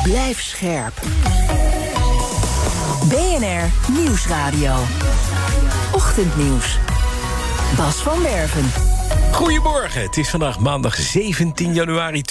Blijf scherp. BNR Nieuwsradio. Ochtendnieuws. Bas van Werven. Goedemorgen, het is vandaag maandag 17 januari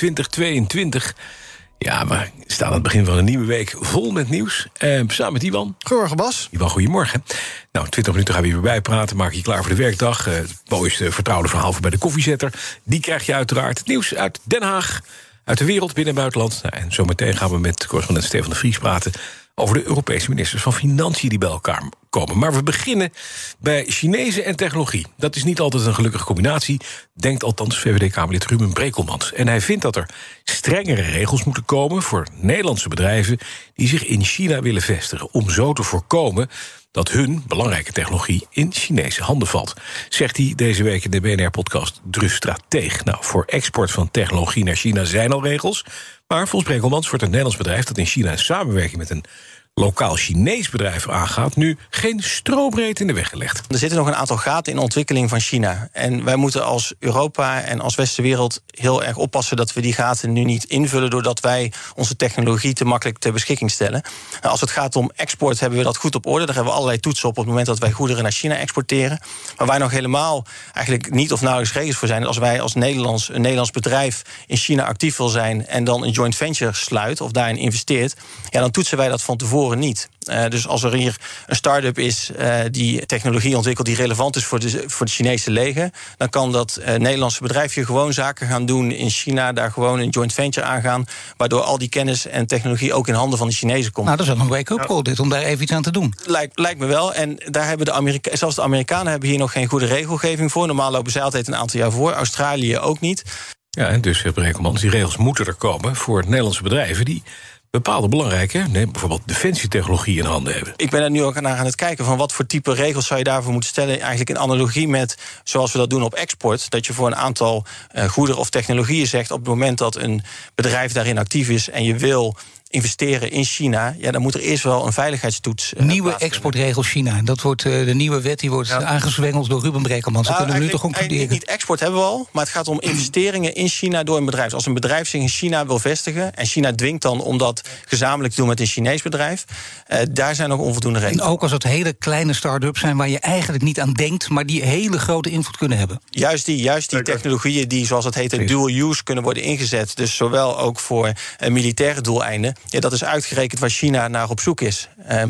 2022. Ja, we staan aan het begin van een nieuwe week vol met nieuws. Samen met Iwan. Goedemorgen, Bas. Iwan, goedemorgen. Nou, 20 minuten gaan we hier weer bijpraten. Maak je klaar voor de werkdag. Het mooiste vertrouwde verhaal voor bij de koffiezetter. Die krijg je uiteraard. Het nieuws uit Den Haag, uit de wereld, binnen en buitenland. Nou, en zometeen gaan we met correspondent Stefan de Vries praten over de Europese ministers van Financiën die bij elkaar komen. Maar we beginnen bij Chinezen en technologie. Dat is niet altijd een gelukkige combinatie, denkt althans VVD-Kamerlid Ruben Brekelmans. En hij vindt dat er strengere regels moeten komen voor Nederlandse bedrijven die zich in China willen vestigen, om zo te voorkomen dat hun belangrijke technologie in Chinese handen valt. Zegt hij deze week in de BNR-podcast De Strateeg. Nou, voor export van technologie naar China zijn al regels, maar volgens Brekelmans wordt een Nederlands bedrijf dat in China in samenwerking met een lokaal Chinees bedrijf aangaat, nu geen strobreed in de weg gelegd. Er zitten nog een aantal gaten in de ontwikkeling van China. En wij moeten als Europa en als westerse wereld heel erg oppassen dat we die gaten nu niet invullen doordat wij onze technologie te makkelijk ter beschikking stellen. Als het gaat om export hebben we dat goed op orde. Daar hebben we allerlei toetsen op het moment dat wij goederen naar China exporteren. Maar waar nog helemaal eigenlijk niet of nauwelijks regels voor zijn, als wij als een Nederlands bedrijf in China actief wil zijn en dan een joint venture sluit of daarin investeert, ja, dan toetsen wij dat van tevoren niet. Dus als er hier een start-up is die technologie ontwikkelt die relevant is voor het Chinese leger, dan kan dat Nederlandse bedrijfje gewoon zaken gaan doen in China, daar gewoon een joint venture aangaan, waardoor al die kennis en technologie ook in handen van de Chinezen komt. Nou, dat is wel een wake-up call dit, om daar even iets aan te doen. Lijkt me wel. En daar hebben zelfs de Amerikanen hebben hier nog geen goede regelgeving voor. Normaal lopen zij altijd een aantal jaar voor. Australië ook niet. Ja, en dus, Brekelmans, die regels moeten er komen voor Nederlandse bedrijven die bepaalde belangrijke, bijvoorbeeld defensietechnologie in handen hebben. Ik ben er nu ook naar aan het kijken van wat voor type regels zou je daarvoor moeten stellen. Eigenlijk in analogie met zoals we dat doen op export. Dat je voor een aantal goederen of technologieën zegt op het moment dat een bedrijf daarin actief is en je wil investeren in China, ja, dan moet er eerst wel een veiligheidstoets nieuwe exportregels China. Dat wordt de nieuwe wet, die wordt aangezwengeld door Ruben Brekelmans. Dat kunnen we nu toch concluderen. Niet export hebben we al, maar het gaat om investeringen in China door een bedrijf. Dus als een bedrijf zich in China wil vestigen en China dwingt dan om dat gezamenlijk te doen met een Chinees bedrijf, daar zijn nog onvoldoende regels. En ook als het hele kleine start-ups zijn waar je eigenlijk niet aan denkt, maar die hele grote invloed kunnen hebben. Juist die technologieën die, zoals het heet, dual use kunnen worden ingezet. Dus zowel ook voor militaire doeleinden. Ja, dat is uitgerekend waar China naar op zoek is.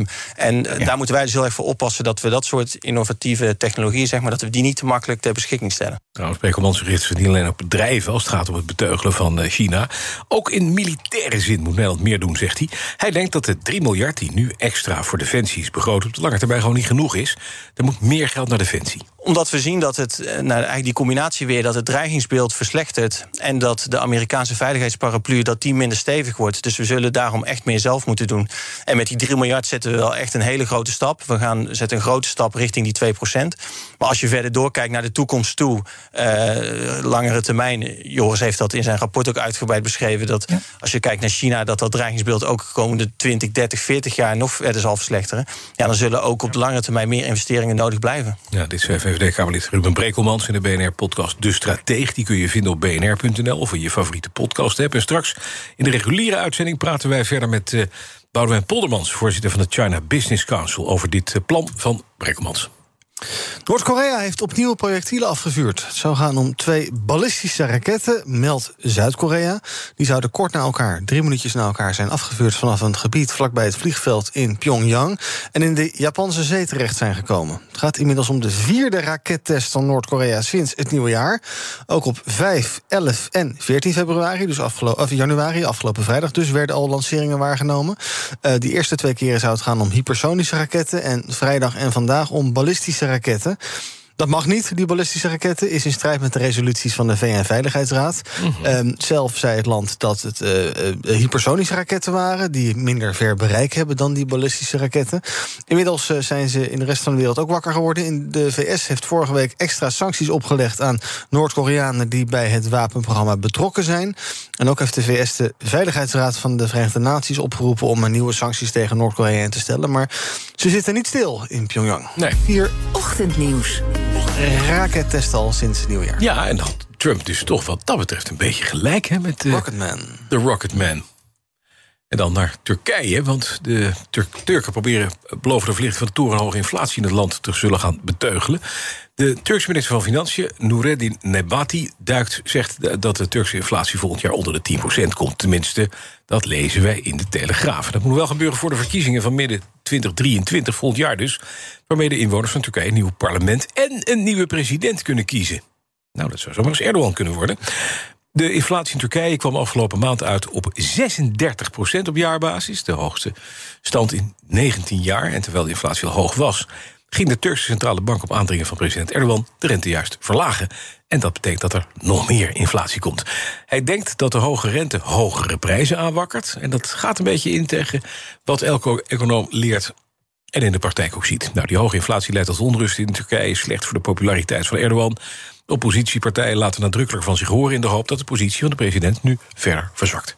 Daar moeten wij dus heel erg voor oppassen dat we dat soort innovatieve technologieën, zeg maar, dat we die niet te makkelijk ter beschikking stellen. Trouwens, Brekelmans richt zich niet alleen op bedrijven als het gaat om het beteugelen van China. Ook in militaire zin moet Nederland meer doen, zegt hij. Hij denkt dat de 3 miljard die nu extra voor defensie is begroot op de lange termijn gewoon niet genoeg is. Er moet meer geld naar defensie. Omdat we zien dat eigenlijk die combinatie weer, dat het dreigingsbeeld verslechtert en dat de Amerikaanse veiligheidsparaplu dat die minder stevig wordt. Dus we zullen daarom echt meer zelf moeten doen. En met die 3 miljard zetten we wel echt een hele grote stap. We zetten een grote stap richting die 2%. Maar als je verder doorkijkt naar de toekomst toe, langere termijn, Joris heeft dat in zijn rapport ook uitgebreid beschreven, dat als je kijkt naar China, dat dreigingsbeeld ook de komende 20, 30, 40 jaar nog verder zal verslechteren. Ja, dan zullen ook op de langere termijn meer investeringen nodig blijven. Ja, dit is VVD-Kamerlid Ruben Brekelmans in de BNR-podcast De Strateeg. Die kun je vinden op bnr.nl of in je favoriete podcast-app. En straks in de reguliere uitzending praten wij verder met Boudewijn Poldermans, voorzitter van de China Business Council, over dit plan van Brekelmans. Noord-Korea heeft opnieuw projectielen afgevuurd. Het zou gaan om 2 ballistische raketten, meldt Zuid-Korea. Die zouden kort na elkaar, 3 minuutjes na elkaar, zijn afgevuurd vanaf een gebied vlakbij het vliegveld in Pyongyang en in de Japanse zee terecht zijn gekomen. Het gaat inmiddels om de 4e rakettest van Noord-Korea sinds het nieuwe jaar. Ook op 5, 11 en 14 februari, dus januari, afgelopen vrijdag dus, werden al lanceringen waargenomen. Die eerste 2 keren zou het gaan om hypersonische raketten en vrijdag en vandaag om ballistische raketten. Dat mag niet, die ballistische raketten. Is in strijd met de resoluties van de VN-veiligheidsraad. Zelf zei het land dat het hypersonische raketten waren, die minder ver bereik hebben dan die ballistische raketten. Inmiddels zijn ze in de rest van de wereld ook wakker geworden. In de VS heeft vorige week extra sancties opgelegd aan Noord-Koreanen die bij het wapenprogramma betrokken zijn. En ook heeft de VS de Veiligheidsraad van de Verenigde Naties opgeroepen om nieuwe sancties tegen Noord-Korea in te stellen. Maar ze zitten niet stil in Pyongyang. Nee. Hier Ochtendnieuws. Rakettest al sinds het nieuwjaar. Ja, en had Trump dus toch wat dat betreft een beetje gelijk, hè, met Rocketman. De Rocketman. En dan naar Turkije, want de Turken beloven de verlichting van de torenhoge inflatie in het land te zullen gaan beteugelen. De Turkse minister van Financiën, Nureddin Nebati, zegt dat de Turkse inflatie volgend jaar onder de 10% komt. Tenminste, dat lezen wij in de Telegraaf. Dat moet wel gebeuren voor de verkiezingen van midden 2023, volgend jaar dus, waarmee de inwoners van Turkije een nieuw parlement en een nieuwe president kunnen kiezen. Nou, dat zou zomaar eens Erdogan kunnen worden. De inflatie in Turkije kwam afgelopen maand uit op 36% op jaarbasis. De hoogste stand in 19 jaar. En terwijl de inflatie al hoog was, ging de Turkse centrale bank op aandringen van president Erdogan de rente juist verlagen. En dat betekent dat er nog meer inflatie komt. Hij denkt dat de hoge rente hogere prijzen aanwakkert. En dat gaat een beetje in tegen wat elke econoom leert en in de praktijk ook ziet. Nou, die hoge inflatie leidt tot onrust in Turkije, slecht voor de populariteit van Erdogan. Oppositiepartijen laten nadrukkelijker van zich horen in de hoop dat de positie van de president nu verder verzwakt.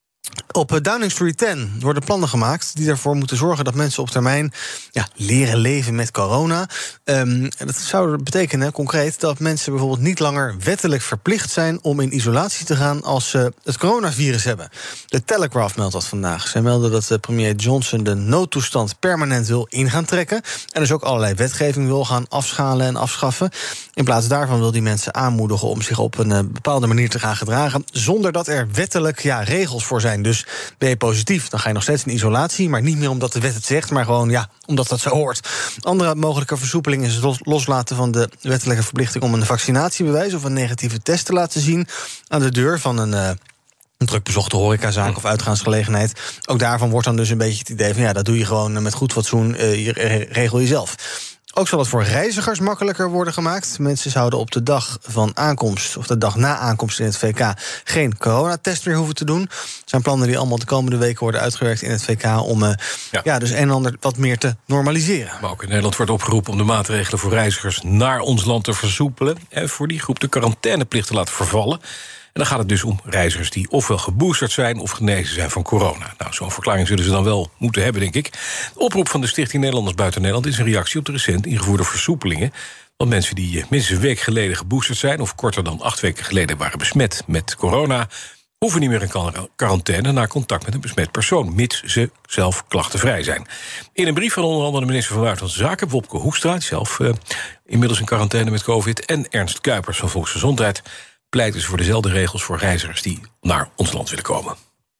Op Downing Street 10 worden plannen gemaakt die ervoor moeten zorgen dat mensen op termijn leren leven met corona. Dat zou betekenen concreet dat mensen bijvoorbeeld niet langer wettelijk verplicht zijn om in isolatie te gaan als ze het coronavirus hebben. De Telegraph meldt dat vandaag. Zij melden dat premier Johnson de noodtoestand permanent wil in gaan trekken en dus ook allerlei wetgeving wil gaan afschalen en afschaffen. In plaats daarvan wil die mensen aanmoedigen om zich op een bepaalde manier te gaan gedragen, zonder dat er wettelijk regels voor zijn. Dus ben je positief, dan ga je nog steeds in isolatie, maar niet meer omdat de wet het zegt, maar gewoon omdat dat zo hoort. Andere mogelijke versoepeling is het loslaten van de wettelijke verplichting om een vaccinatiebewijs of een negatieve test te laten zien aan de deur van een druk bezochte horecazaak of uitgaansgelegenheid. Ook daarvan wordt dan dus een beetje het idee van dat doe je gewoon met goed fatsoen, regel je zelf. Ook zal het voor reizigers makkelijker worden gemaakt. Mensen zouden op de dag van aankomst of de dag na aankomst in het VK geen coronatest meer hoeven te doen. Het zijn plannen die allemaal de komende weken worden uitgewerkt in het VK om dus een en ander wat meer te normaliseren. Maar ook in Nederland wordt opgeroepen om de maatregelen voor reizigers naar ons land te versoepelen en voor die groep de quarantaineplicht te laten vervallen. En dan gaat het dus om reizigers die ofwel geboosterd zijn of genezen zijn van corona. Nou, zo'n verklaring zullen ze dan wel moeten hebben, denk ik. De oproep van de Stichting Nederlanders Buiten Nederland is een reactie op de recent ingevoerde versoepelingen. Want mensen die minstens een week geleden geboosterd zijn of korter dan 8 weken geleden waren besmet met corona, hoeven niet meer in quarantaine na contact met een besmet persoon, mits ze zelf klachtenvrij zijn. In een brief van onder andere de minister van Buitenlandse Zaken, Wopke Hoekstra, die zelf inmiddels in quarantaine met COVID, en Ernst Kuipers van Volksgezondheid, pleiten ze voor dezelfde regels voor reizigers die naar ons land willen komen.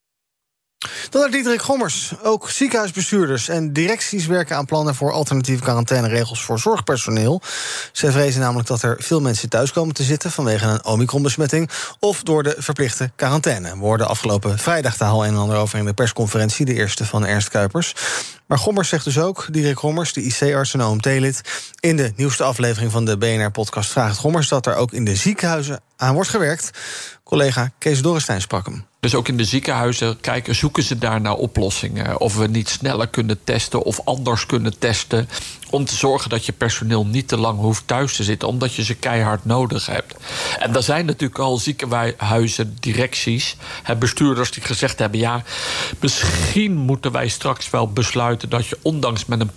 Dan naar Diederik Gommers. Ook ziekenhuisbestuurders en directies werken aan plannen voor alternatieve quarantaineregels voor zorgpersoneel. Zij vrezen namelijk dat er veel mensen thuis komen te zitten vanwege een Omicron-besmetting of door de verplichte quarantaine. We hoorden afgelopen vrijdag daar al een en ander over in de persconferentie, de eerste van Ernst Kuipers. Maar Gommers zegt dus ook, Diederik Gommers, de IC-arts en OMT-lid, in de nieuwste aflevering van de BNR-podcast Vraagt Gommers, dat er ook in de ziekenhuizen aan wordt gewerkt. Collega Kees Dorrestein sprak hem. Dus ook in de ziekenhuizen zoeken ze daar naar oplossingen. Of we niet sneller kunnen testen of anders kunnen testen, om te zorgen dat je personeel niet te lang hoeft thuis te zitten, omdat je ze keihard nodig hebt. En er zijn natuurlijk al ziekenhuizen, directies, bestuurders die gezegd hebben, misschien moeten wij straks wel besluiten dat je ondanks met een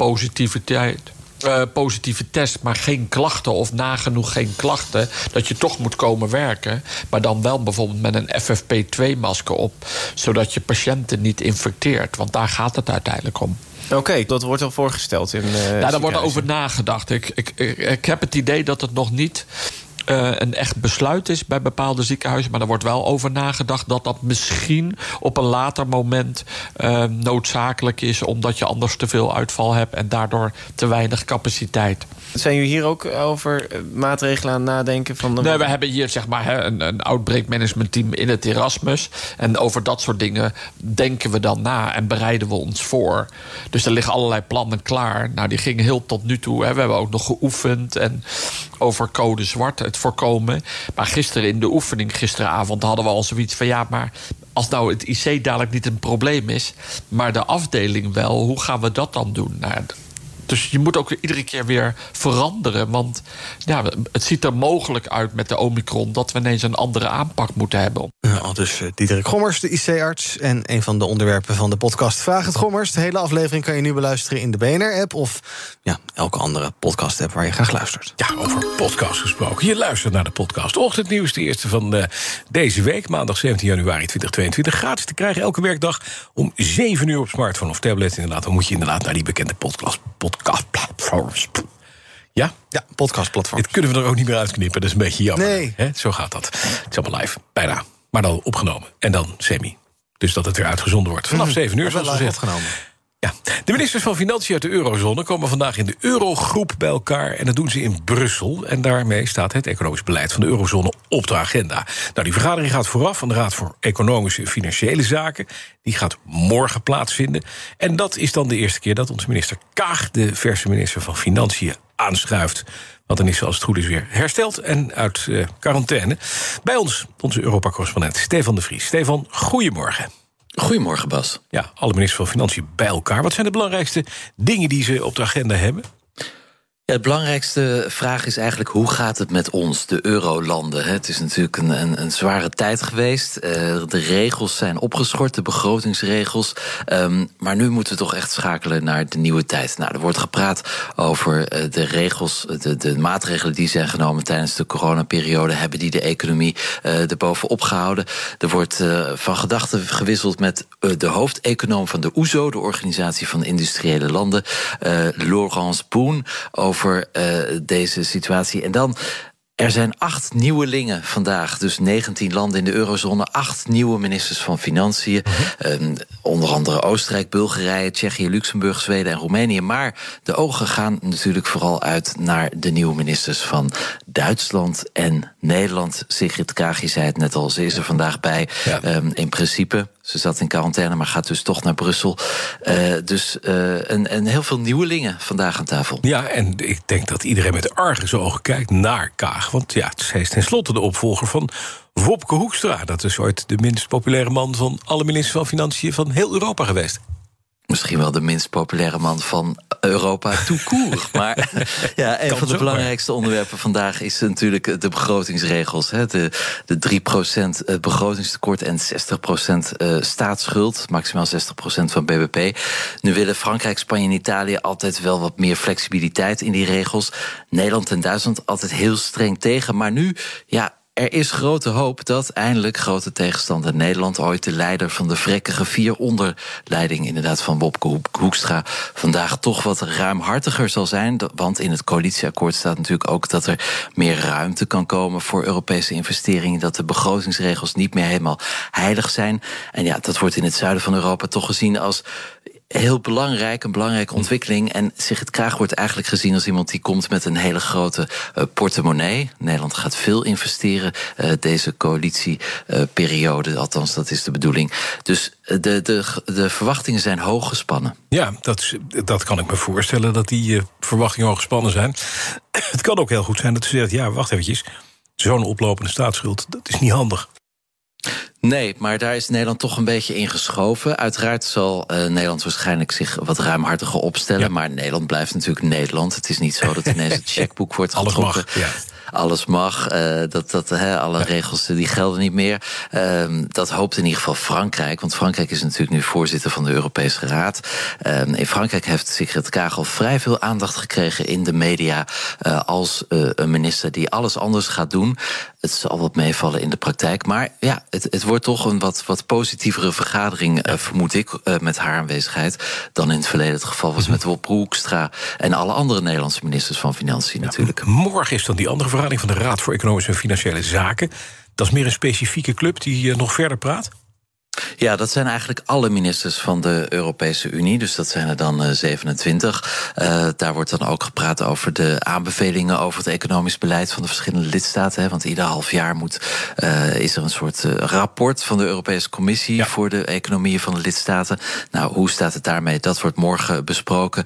positieve test, maar geen klachten of nagenoeg geen klachten, dat je toch moet komen werken, maar dan wel bijvoorbeeld met een FFP2-masker op, zodat je patiënten niet infecteert, want daar gaat het uiteindelijk om. Oké, dat wordt al voorgesteld in daar wordt over nagedacht. Ik heb het idee dat het nog niet een echt besluit is bij bepaalde ziekenhuizen, maar er wordt wel over nagedacht dat dat misschien op een later moment noodzakelijk is, omdat je anders te veel uitval hebt en daardoor te weinig capaciteit. Zijn jullie hier ook over maatregelen aan het nadenken? Nee, we hebben hier een outbreak management team in het Erasmus. En over dat soort dingen denken we dan na en bereiden we ons voor. Dus er liggen allerlei plannen klaar. Nou, die gingen heel tot nu toe. We hebben ook nog geoefend en over code zwart, het voorkomen. Maar gisteren in de oefening, gisteravond, hadden we al zoiets van maar als nou het IC dadelijk niet een probleem is, maar de afdeling wel, hoe gaan we dat dan doen? Nou, Dus je moet ook iedere keer weer veranderen. Want ja, het ziet er mogelijk uit met de Omicron dat we ineens een andere aanpak moeten hebben. Ja, dus Diederik Gommers, de IC-arts. En een van de onderwerpen van de podcast Vraag het Gommers. De hele aflevering kan je nu beluisteren in de BNR-app... of elke andere podcast-app waar je graag luistert. Ja, over podcast gesproken. Je luistert naar de podcast Ochtendnieuws, de eerste van deze week. Maandag 17 januari 2022. Gratis te krijgen elke werkdag om 7 uur op smartphone of tablet. Inderdaad, dan moet je inderdaad naar die bekende podcastplatforms. Ja? Ja, podcastplatforms. Dit kunnen we er ook niet meer uitknippen, dat is een beetje jammer. Nee. Hè? Zo gaat dat. Het is allemaal live, bijna. Maar dan opgenomen. En dan semi. Dus dat het weer uitgezonden wordt. Vanaf 7 uur, zoals gezegd. Opgenomen. Ja. De ministers van Financiën uit de eurozone komen vandaag in de eurogroep bij elkaar. En dat doen ze in Brussel. En daarmee staat het economisch beleid van de eurozone op de agenda. Nou, die vergadering gaat vooraf aan de Raad voor Economische en Financiële Zaken. Die gaat morgen plaatsvinden. En dat is dan de eerste keer dat onze minister Kaag, de verse minister van Financiën, aanschuift. Want dan is ze, als het goed is, weer hersteld en uit quarantaine. Bij ons, onze Europa-correspondent Stefan de Vries. Stefan, goedemorgen. Goedemorgen, Bas. Ja, alle ministers van Financiën bij elkaar. Wat zijn de belangrijkste dingen die ze op de agenda hebben? Ja, de belangrijkste vraag is eigenlijk: hoe gaat het met ons, de eurolanden? Het is natuurlijk een zware tijd geweest. De regels zijn opgeschort, de begrotingsregels. Maar nu moeten we toch echt schakelen naar de nieuwe tijd. Nou, er wordt gepraat over de regels, de maatregelen die zijn genomen tijdens de coronaperiode. Hebben die de economie erbovenop gehouden? Er wordt van gedachten gewisseld met de hoofdeconoom van de OESO, de Organisatie van Industriële Landen, Laurence Boone, over deze situatie. En dan, er zijn 8 nieuwelingen vandaag. Dus 19 landen in de eurozone, 8 nieuwe ministers van Financiën. Onder andere Oostenrijk, Bulgarije, Tsjechië, Luxemburg, Zweden en Roemenië. Maar de ogen gaan natuurlijk vooral uit naar de nieuwe ministers van Duitsland en Nederland. Sigrid Kaag, je zei het net al, ze is er vandaag bij. Ja. In principe, ze zat in quarantaine, maar gaat dus toch naar Brussel. En heel veel nieuwelingen vandaag aan tafel. Ja, en ik denk dat iedereen met argusogen kijkt naar Kaag. Want ja, zij is tenslotte de opvolger van Wopke Hoekstra. Dat is ooit de minst populaire man van alle ministers van Financiën van heel Europa geweest. Misschien wel de minst populaire man van Europa tout court. Maar ja, een van de belangrijkste onderwerpen vandaag is natuurlijk de begrotingsregels. De 3% begrotingstekort en 60% staatsschuld. Maximaal 60% van BBP. Nu willen Frankrijk, Spanje en Italië altijd wel wat meer flexibiliteit in die regels. Nederland en Duitsland altijd heel streng tegen. Maar nu, ja, er is grote hoop dat eindelijk grote tegenstander Nederland, ooit de leider van de vrekkige 4 onder leiding inderdaad van Wopke Hoekstra, vandaag toch wat ruimhartiger zal zijn. Want in het coalitieakkoord staat natuurlijk ook dat er meer ruimte kan komen voor Europese investeringen, dat de begrotingsregels niet meer helemaal heilig zijn. En ja, dat wordt in het zuiden van Europa toch gezien als heel belangrijk, een belangrijke ontwikkeling. En Sigrid Kaag wordt eigenlijk gezien als iemand die komt met een hele grote portemonnee. Nederland gaat veel investeren deze coalitieperiode. Althans, dat is de bedoeling. Dus de verwachtingen zijn hoog gespannen. Ja, dat kan ik me voorstellen, dat die verwachtingen hoog gespannen zijn. Het kan ook heel goed zijn dat ze zegt, ja, wacht eventjes, zo'n oplopende staatsschuld, dat is niet handig. Nee, maar daar is Nederland toch een beetje in geschoven. Uiteraard zal Nederland waarschijnlijk zich wat ruimhartiger opstellen. Ja. Maar Nederland blijft natuurlijk Nederland. Het is niet zo dat ineens het checkboek wordt getrokken. Alles mag, ja. Alles mag, alle regels die gelden niet meer. Dat hoopt in ieder geval Frankrijk. Want Frankrijk is natuurlijk nu voorzitter van de Europese Raad. In Frankrijk heeft Sigrid Kaag al vrij veel aandacht gekregen in de media als een minister die alles anders gaat doen. Het zal wat meevallen in de praktijk. Maar ja, het wordt toch een wat positievere vergadering, vermoed ik, met haar aanwezigheid, dan in het verleden het geval was met Wopke Hoekstra en alle andere Nederlandse ministers van Financiën natuurlijk. Morgen is dan die andere vergadering van de Raad voor Economische en Financiële Zaken. Dat is meer een specifieke club die nog verder praat? Ja, dat zijn eigenlijk alle ministers van de Europese Unie. Dus dat zijn er dan 27. Daar wordt dan ook gepraat over de aanbevelingen over het economisch beleid van de verschillende lidstaten. Want ieder half jaar is er een soort rapport van de Europese Commissie voor de economieën van de lidstaten. Nou, hoe staat het daarmee? Dat wordt morgen besproken.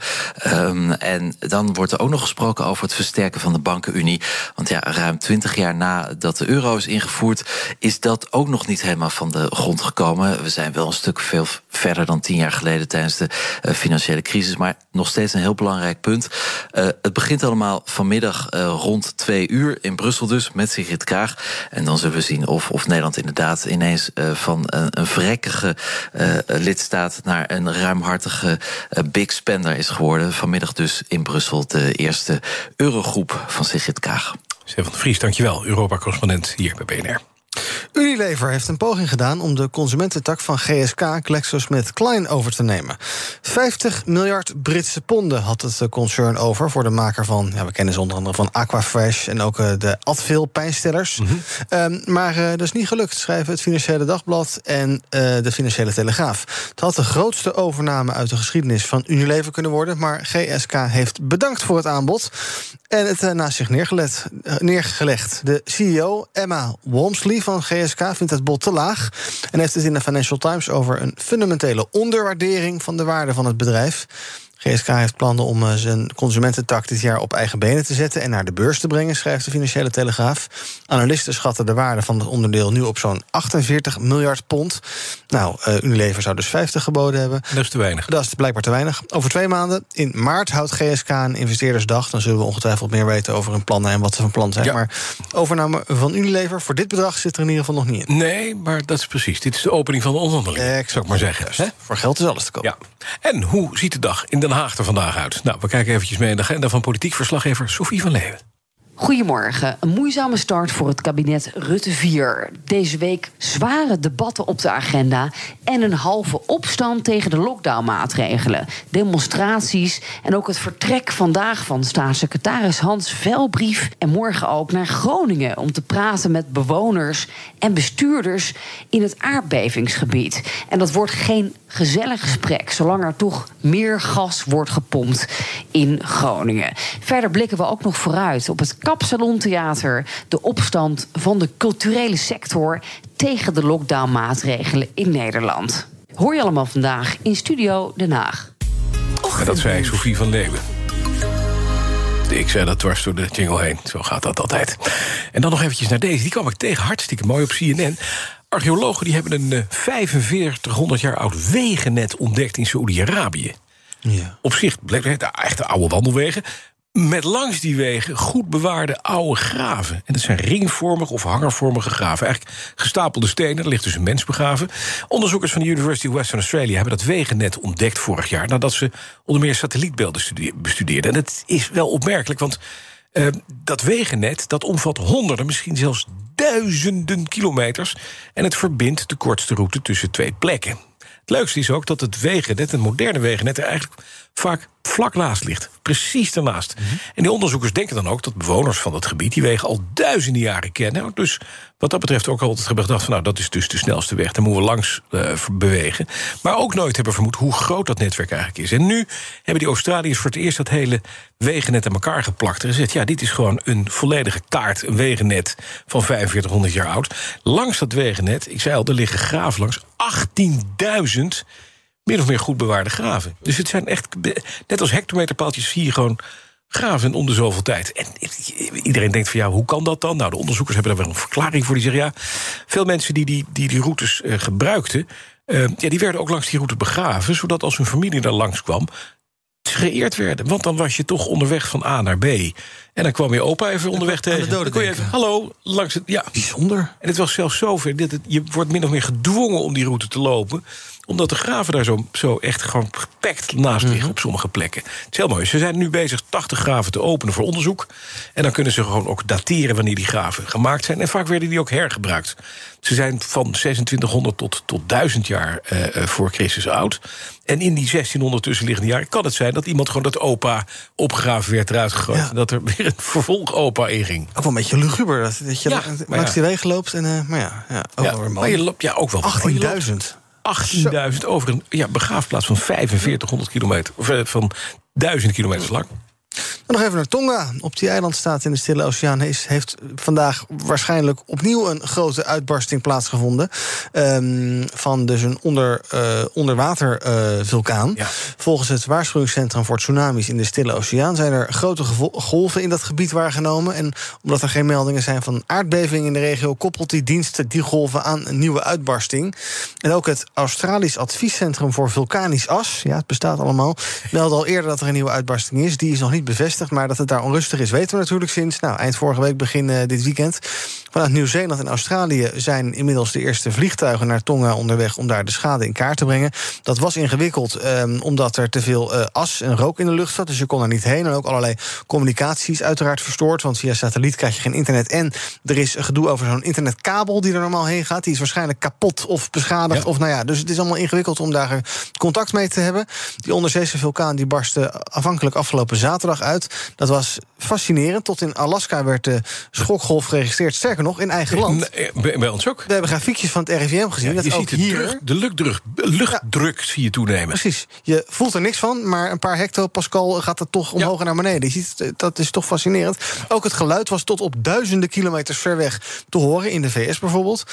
En dan wordt er ook nog gesproken over het versterken van de bankenunie. Want ja, ruim 20 jaar nadat de euro is ingevoerd, is dat ook nog niet helemaal van de grond gekomen. komen. We zijn wel een stuk veel verder dan 10 jaar geleden tijdens de financiële crisis, maar nog steeds een heel belangrijk punt. Het begint allemaal vanmiddag rond 2 uur in Brussel dus, met Sigrid Kaag. En dan zullen we zien of Nederland inderdaad ineens van een vrekkige lidstaat naar een ruimhartige big spender is geworden. Vanmiddag dus in Brussel de eerste Eurogroep van Sigrid Kaag. Stefan de Vries, dankjewel. Europa-correspondent hier bij BNR. Unilever heeft een poging gedaan om de consumententak van GSK GlaxoSmithKline over te nemen. 50 miljard Britse ponden had het concern over voor de maker van, we kennen ze onder andere van Aquafresh en ook de Advil pijnstillers. Maar dat is niet gelukt, schrijven het Financiële Dagblad en de Financiële Telegraaf. Het had de grootste overname uit de geschiedenis van Unilever kunnen worden, maar GSK heeft bedankt voor het aanbod en het naast zich neergelegd. De CEO, Emma Walmsley van GSK, vindt het bod te laag en heeft het in de Financial Times over een fundamentele onderwaardering van de waarde van het bedrijf. GSK heeft plannen om zijn consumententak dit jaar op eigen benen te zetten en naar de beurs te brengen, schrijft de Financiële Telegraaf. Analisten schatten de waarde van het onderdeel nu op zo'n 48 miljard pond. Nou, Unilever zou dus 50 geboden hebben. Dat is te weinig. Dat is blijkbaar te weinig. Over 2 maanden, in maart, houdt GSK een investeerdersdag. Dan zullen we ongetwijfeld meer weten over hun plannen en wat ze van plan zijn. Ja. Maar overname van Unilever voor dit bedrag zit er in ieder geval nog niet in. Nee, maar dat is precies. Dit is de opening van de onderhandeling. Zou ik maar zeggen. Voor geld is alles te koop. Ja. En hoe ziet de dag in Den Haag er vandaag uit? Nou, we kijken eventjes mee in de agenda van politiek verslaggever Sophie van Leeuwen. Goedemorgen. Een moeizame start voor het kabinet Rutte 4. Deze week zware debatten op de agenda en een halve opstand tegen de lockdownmaatregelen. Demonstraties en ook het vertrek vandaag van staatssecretaris Hans Velbrief en morgen ook naar Groningen om te praten met bewoners en bestuurders in het aardbevingsgebied. En dat wordt geen gezellig gesprek, zolang er toch meer gas wordt gepompt in Groningen. Verder blikken we ook nog vooruit op het Kapsalontheater, de opstand van de culturele sector tegen de lockdownmaatregelen in Nederland. Hoor je allemaal vandaag in Studio Den Haag. En dat zei Sophie van Leeuwen. Ik zei dat dwars door de jingle heen. Zo gaat dat altijd. En dan nog eventjes naar deze. Die kwam ik tegen, hartstikke mooi op CNN. Archeologen die hebben een 4500 jaar oud wegennet ontdekt in Saoedi-Arabië. Ja. Op zich bleek het echte oude wandelwegen, met langs die wegen goed bewaarde oude graven. En dat zijn ringvormige of hangervormige graven. Eigenlijk gestapelde stenen, er ligt dus een mens begraven. Onderzoekers van de University of Western Australia hebben dat wegennet ontdekt vorig jaar, nadat ze onder meer satellietbeelden bestudeerden. En dat is wel opmerkelijk, want dat wegennet dat omvat honderden, misschien zelfs duizenden kilometers. En het verbindt de kortste route tussen 2 plekken. Het leukste is ook dat het wegennet, een moderne wegennet, er eigenlijk vaak vlak naast ligt. Precies daarnaast. En die onderzoekers denken dan ook dat bewoners van dat gebied die wegen al duizenden jaren kennen. Dus wat dat betreft ook altijd gedacht van, nou, dat is dus de snelste weg, daar moeten we langs bewegen. Maar ook nooit hebben vermoed hoe groot dat netwerk eigenlijk is. En nu hebben die Australiërs voor het eerst dat hele wegennet aan elkaar geplakt en gezegd, ja, dit is gewoon een volledige kaart, een wegennet van 4500 jaar oud. Langs dat wegennet, ik zei al, er liggen graven langs, 18.000 min of meer goed bewaarde graven. Dus het zijn echt, net als hectometerpaaltjes, zie je gewoon graven om de zoveel tijd. En iedereen denkt van, ja, hoe kan dat dan? Nou, de onderzoekers hebben daar wel een verklaring voor. Die zeggen, ja, veel mensen die routes gebruikten, die werden ook langs die route begraven, zodat als hun familie daar langs kwam, ze geëerd werden. Want dan was je toch onderweg van A naar B. En dan kwam je opa even onderweg tegen. Dan kon je even, hallo, langs het. Ja, bijzonder. En het was zelfs zover dat je wordt min of meer gedwongen om die route te lopen, omdat de graven daar zo echt gewoon gepakt naast liggen op sommige plekken. Het is heel mooi. Ze zijn nu bezig 80 graven te openen voor onderzoek. En dan kunnen ze gewoon ook dateren wanneer die graven gemaakt zijn. En vaak werden die ook hergebruikt. Ze zijn van 2600 tot 1000 jaar voor Christus oud. En in die 1600 tussenliggende jaren kan het zijn dat iemand gewoon dat opa opgegraven werd, eruit gegooid. Ja. En dat er weer een vervolg-opa in ging. Ook wel een beetje luguber, dat je langs die wegen loopt. En, ook wel weer mooi. Maar je loopt ook wel 18.000. 18.000 over een begraafplaats van 4500 kilometer. Of van 1000 kilometer lang. En nog even naar Tonga. Op die eilandstaat in de Stille Oceaan heeft vandaag waarschijnlijk opnieuw een grote uitbarsting plaatsgevonden. Van dus een onderwatervulkaan. Volgens het waarschuwingscentrum voor tsunamis in de Stille Oceaan zijn er grote golven in dat gebied waargenomen. En omdat er geen meldingen zijn van aardbevingen in de regio, koppelt die dienst die golven aan een nieuwe uitbarsting. En ook het Australisch Adviescentrum voor Vulkanisch As, ja, het bestaat allemaal, meldde al eerder dat er een nieuwe uitbarsting is. Die is nog niet bevestigd, maar dat het daar onrustig is, weten we natuurlijk sinds eind vorige week, begin dit weekend. Vanuit Nieuw-Zeeland en Australië zijn inmiddels de eerste vliegtuigen naar Tonga onderweg om daar de schade in kaart te brengen. Dat was ingewikkeld, omdat er te veel as en rook in de lucht zat, dus je kon er niet heen. En ook allerlei communicatie is uiteraard verstoord, want via satelliet krijg je geen internet. En er is gedoe over zo'n internetkabel die er normaal heen gaat. Die is waarschijnlijk kapot of beschadigd. Ja. Dus het is allemaal ingewikkeld om daar contact mee te hebben. Die onderzeese vulkaan die barstte aanvankelijk afgelopen zaterdag uit. Dat was fascinerend. Tot in Alaska werd de schokgolf geregistreerd. Sterker nog, in eigen land. Bij ons ook. We hebben grafiekjes van het RIVM gezien. Ja, dat je ook ziet hier de luchtdruk zie je toenemen. Precies. Je voelt er niks van, maar een paar hectopascal gaat het toch omhoog en naar beneden. Je ziet, dat is toch fascinerend. Ook het geluid was tot op duizenden kilometers ver weg te horen, in de VS bijvoorbeeld.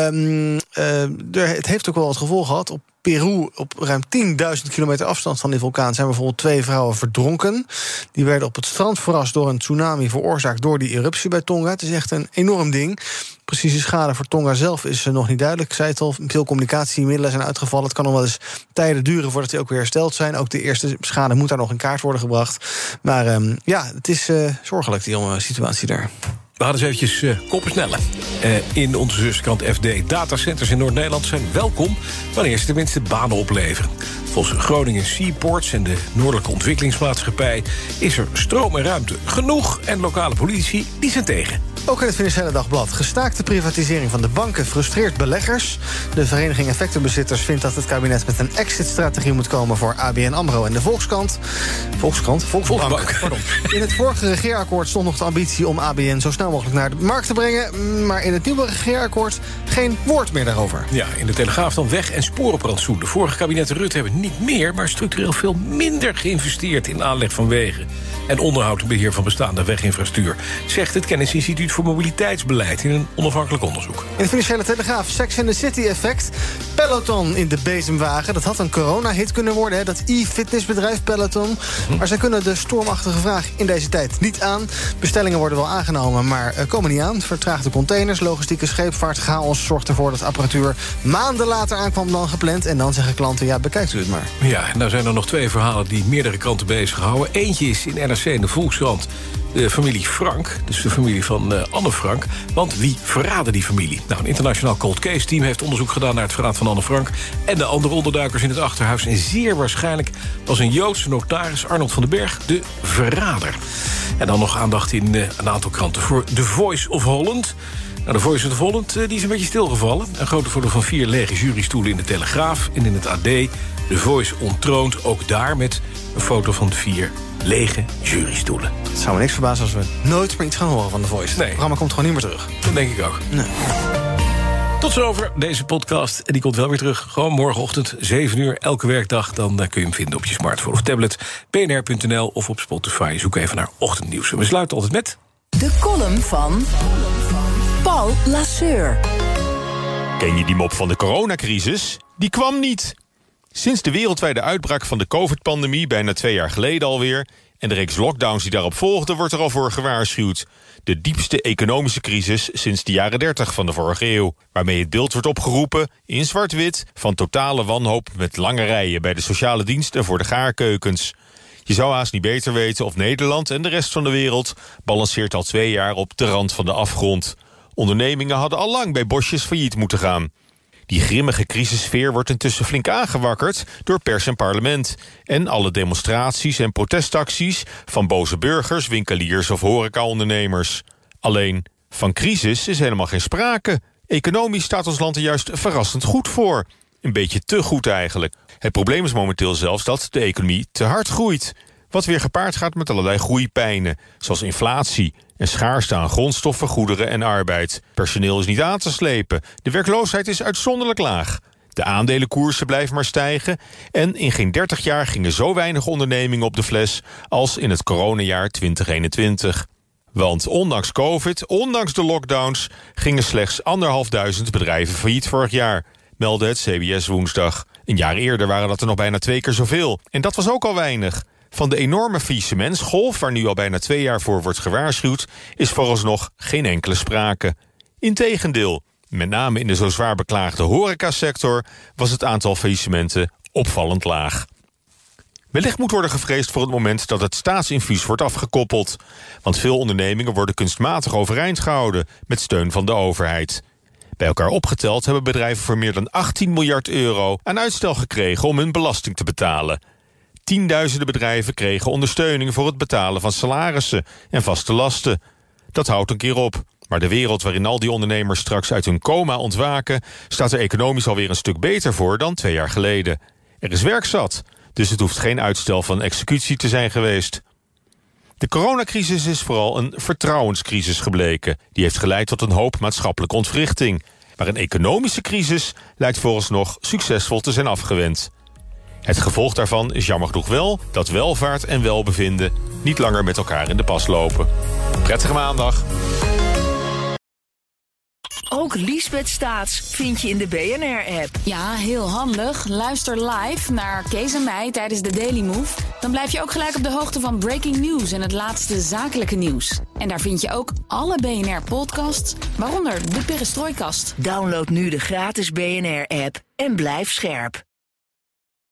Het heeft ook wel het gevolg gehad. Op Peru, op ruim 10.000 kilometer afstand van die vulkaan, zijn bijvoorbeeld 2 vrouwen verdronken. Die werden op het strand verrast door een tsunami veroorzaakt door die eruptie bij Tonga. Het is echt een enorm ding. Precieze schade voor Tonga zelf is nog niet duidelijk. Ik zei het al, veel communicatiemiddelen zijn uitgevallen. Het kan nog wel eens tijden duren voordat die ook weer hersteld zijn. Ook de eerste schade moet daar nog in kaart worden gebracht. Maar het is zorgelijk, die jonge situatie daar. We hadden eens eventjes koppen snellen. In onze zuskrant FD. Datacenters in Noord-Nederland zijn welkom wanneer ze tenminste banen opleveren. Volgens Groningen Seaports en de Noordelijke Ontwikkelingsmaatschappij is er stroom en ruimte genoeg en lokale politici die zijn tegen. Ook in het Financiële Dagblad. Gestaakte privatisering van de banken frustreert beleggers. De vereniging Effectenbezitters vindt dat het kabinet met een exit-strategie moet komen voor ABN AMRO en de Volksbank. Pardon. In het vorige regeerakkoord stond nog de ambitie om ABN zo snel mogelijk naar de markt te brengen. Maar in het nieuwe regeerakkoord geen woord meer daarover. Ja, in de Telegraaf dan weg- en sporenbrandstoel. De vorige kabinetten Rutte hebben niet meer, maar structureel veel minder geïnvesteerd in aanleg van wegen en onderhoud en beheer van bestaande weginfrastructuur, zegt het Kennisinstituut voor Mobiliteitsbeleid in een onafhankelijk onderzoek. In de Financiële Telegraaf, Sex and the City effect. Peloton in de bezemwagen. Dat had een corona-hit kunnen worden, dat e-fitnessbedrijf Peloton. Maar zij kunnen de stormachtige vraag in deze tijd niet aan. Bestellingen worden wel aangenomen, maar komen niet aan. Vertraagde containers, logistieke scheepvaart, chaos zorgt ervoor dat apparatuur maanden later aankwam dan gepland. En dan zeggen klanten, ja, bekijkt u het maar. Ja, nou zijn er nog 2 verhalen die meerdere kranten bezighouden. Eentje is in NRC en de Volkskrant de familie Frank, dus de familie van Anne Frank. Want wie verraadde die familie? Nou, een internationaal cold case team heeft onderzoek gedaan naar het verraad van Anne Frank en de andere onderduikers in het achterhuis. En zeer waarschijnlijk was een Joodse notaris, Arnold van den Berg, de verrader. En dan nog aandacht in een aantal kranten voor The Voice of Holland. Nou, de Voice of Holland die is een beetje stilgevallen. Een grote foto van 4 lege jurystoelen in de Telegraaf en in het AD. The Voice ontroont ook daar met een foto van 4 lege jurystoelen. Het zou me niks verbazen als we nooit meer iets gaan horen van The Voice. Nee. Het programma komt gewoon niet meer terug. Dat denk ik ook. Nee. Tot zover deze podcast. En die komt wel weer terug. Gewoon morgenochtend, 7 uur, elke werkdag. Dan kun je hem vinden op je smartphone of tablet. bnr.nl of op Spotify. Zoek even naar Ochtendnieuws. En we sluiten altijd met de column van Paul Lasseur. Ken je die mop van de coronacrisis? Die kwam niet. Sinds de wereldwijde uitbraak van de COVID-pandemie, bijna 2 jaar geleden alweer, en de reeks lockdowns die daarop volgden, wordt er al voor gewaarschuwd. De diepste economische crisis sinds de jaren 30 van de vorige eeuw. Waarmee het beeld wordt opgeroepen, in zwart-wit, van totale wanhoop met lange rijen bij de sociale diensten voor de gaarkeukens. Je zou haast niet beter weten of Nederland en de rest van de wereld balanceert al 2 jaar op de rand van de afgrond. Ondernemingen hadden al lang bij bosjes failliet moeten gaan. Die grimmige crisissfeer wordt intussen flink aangewakkerd door pers en parlement. En alle demonstraties en protestacties van boze burgers, winkeliers of horecaondernemers. Alleen, van crisis is helemaal geen sprake. Economisch staat ons land er juist verrassend goed voor. Een beetje te goed eigenlijk. Het probleem is momenteel zelfs dat de economie te hard groeit. Wat weer gepaard gaat met allerlei groeipijnen, zoals inflatie en schaarste aan grondstoffen, goederen en arbeid. Personeel is niet aan te slepen. De werkloosheid is uitzonderlijk laag. De aandelenkoersen blijven maar stijgen en in geen 30 jaar gingen zo weinig ondernemingen op de fles als in het coronajaar 2021. Want ondanks COVID, ondanks de lockdowns, gingen slechts 1.500 bedrijven failliet vorig jaar, meldde het CBS woensdag. Een jaar eerder waren dat er nog bijna 2 keer zoveel. En dat was ook al weinig. Van de enorme faillissementsgolf, waar nu al bijna 2 jaar voor wordt gewaarschuwd, is vooralsnog geen enkele sprake. Integendeel, met name in de zo zwaar beklaagde horecasector was het aantal faillissementen opvallend laag. Wellicht moet worden gevreesd voor het moment dat het staatsinfuus wordt afgekoppeld. Want veel ondernemingen worden kunstmatig overeind gehouden met steun van de overheid. Bij elkaar opgeteld hebben bedrijven voor meer dan 18 miljard euro aan uitstel gekregen om hun belasting te betalen. Tienduizenden bedrijven kregen ondersteuning voor het betalen van salarissen en vaste lasten. Dat houdt een keer op. Maar de wereld waarin al die ondernemers straks uit hun coma ontwaken, staat er economisch alweer een stuk beter voor dan 2 jaar geleden. Er is werk zat, dus het hoeft geen uitstel van executie te zijn geweest. De coronacrisis is vooral een vertrouwenscrisis gebleken. Die heeft geleid tot een hoop maatschappelijke ontwrichting. Maar een economische crisis lijkt vooralsnog succesvol te zijn afgewend. Het gevolg daarvan is jammer genoeg wel dat welvaart en welbevinden niet langer met elkaar in de pas lopen. Prettige maandag. Ook Liesbeth Staats vind je in de BNR-app. Ja, heel handig. Luister live naar Kees en mij tijdens de Daily Move. Dan blijf je ook gelijk op de hoogte van breaking news en het laatste zakelijke nieuws. En daar vind je ook alle BNR-podcasts, waaronder de Perestrooikast. Download nu de gratis BNR-app en blijf scherp.